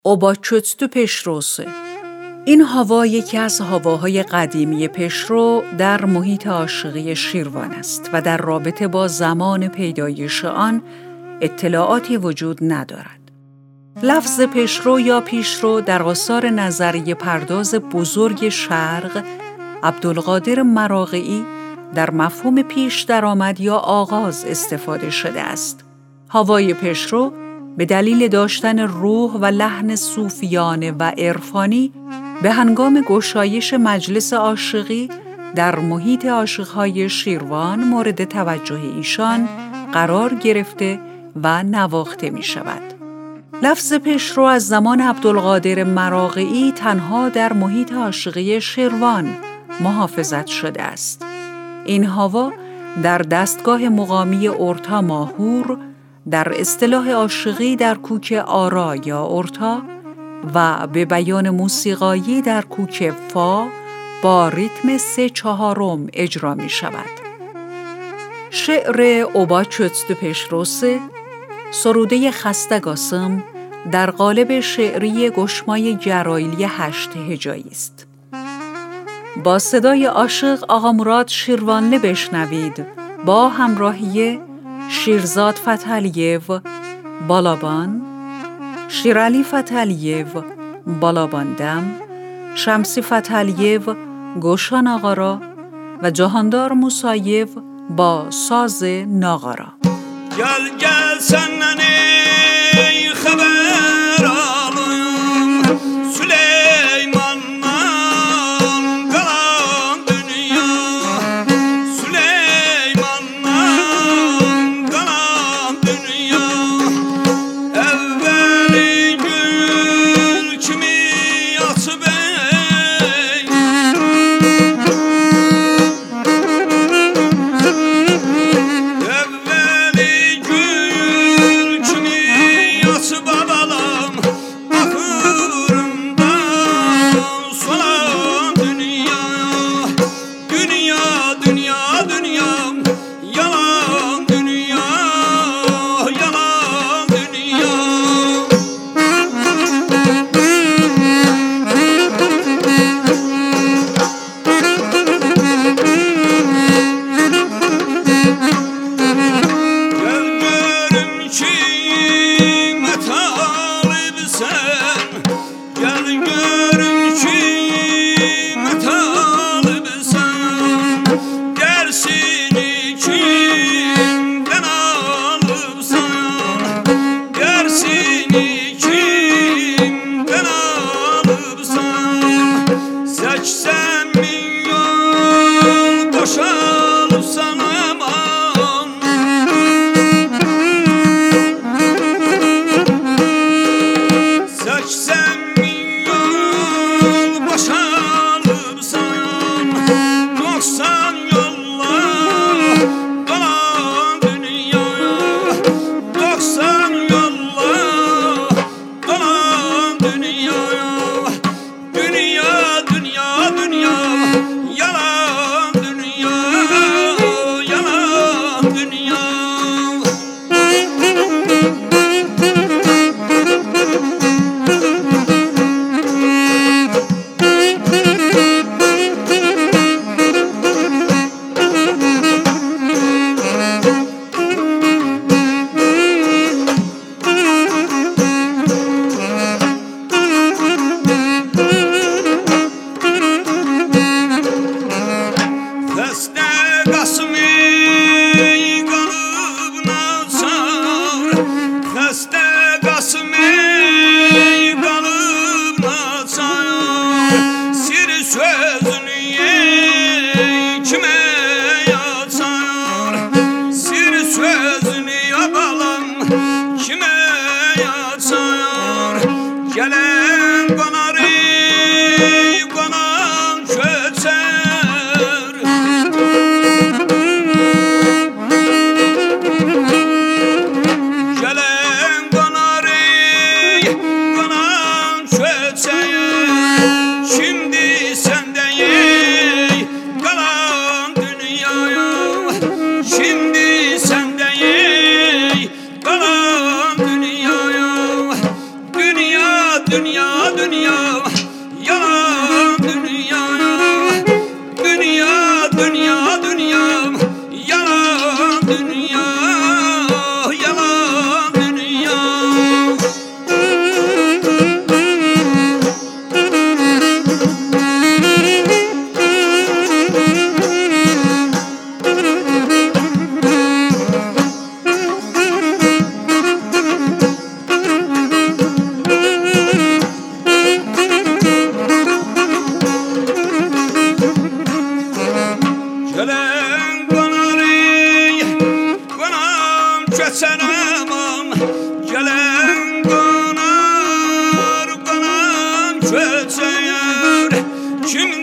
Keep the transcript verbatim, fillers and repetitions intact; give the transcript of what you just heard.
Oba çöktü peşrosu. این هوا یکی از هواهای قدیمی پشرو در محیط عاشقی شیروان است و در رابطه با زمان پیدایش آن اطلاعاتی وجود ندارد. لفظ پشرو یا پیشرو در آثار نظریه پرداز بزرگ شرق عبدالقادر مراغئی در مفهوم پیش درآمد یا آغاز استفاده شده است. هوای پشرو به دلیل داشتن روح و لحن صوفیانه و عرفانی به هنگام گشایش مجلس عاشقی در محیط عاشقهای شیروان مورد توجه ایشان قرار گرفته و نواخته می شود. لفظ پشرو از زمان عبدالقادر مراغئی تنها در محیط عاشقی شیروان محافظت شده است. این هوا در دستگاه مقامی اورتا ماهور، در اصطلاح عاشقی در کوک آرا یا اورتا و به بیان موسیقایی در کوک فا با ریتم سه چهارم اجرا می شود. شعر اوبا چöktü peşrosu، سروده خستگاسم، در قالب شعری گشمای جرایلی هشت هجایی است. با صدای عاشق آقا مراد شیروانله بشنوید با همراهی شیرزاد فتحعلیو بالابان، شیرعلی فتحعلیو بالاباندم، شمسی فتحعلیو گوشان آقارا و جهاندار موساییو با ساز ناقارا. گل گل سنن ای خبر آلویم سلیمان من قلم دنیا سلیمان من قلم دنیا evveli gül kimi yatıp ey evveli gül kimi yatıp alalım ahırından solan dünya dünya dünya dünya yalan dünya yalan dünya. Gel görüm kime talipsen, gel görüm kime talipsen, dersini kimden alıpsan, dersini kimden alıpsan, seksen milyon boşalıpsan aman, seksen milyon boşalıpsan, doksan yolla dolan dünyaya, doksan yolla dolan dünyaya, dünya dünya dünya yalan dünya yalan dünya. Deste Kasım'ı kalıbına çağır, deste Kasım'ı kalıbına çağır, sir sözünü kime yazar, sir sözünü yapalım kime yazar, gelen konarı konan çözer. Gelen konarı konan çözer, şimdi sende ey kalan dünyaya, şimdi sende ey kalan dünyaya, dünya dünya dünya dünya yalan dünya dünya dünya dünya yalan dünya yalan dünya. Gelen konarı konam çöçenemam gelen konar konam çöçeyer kim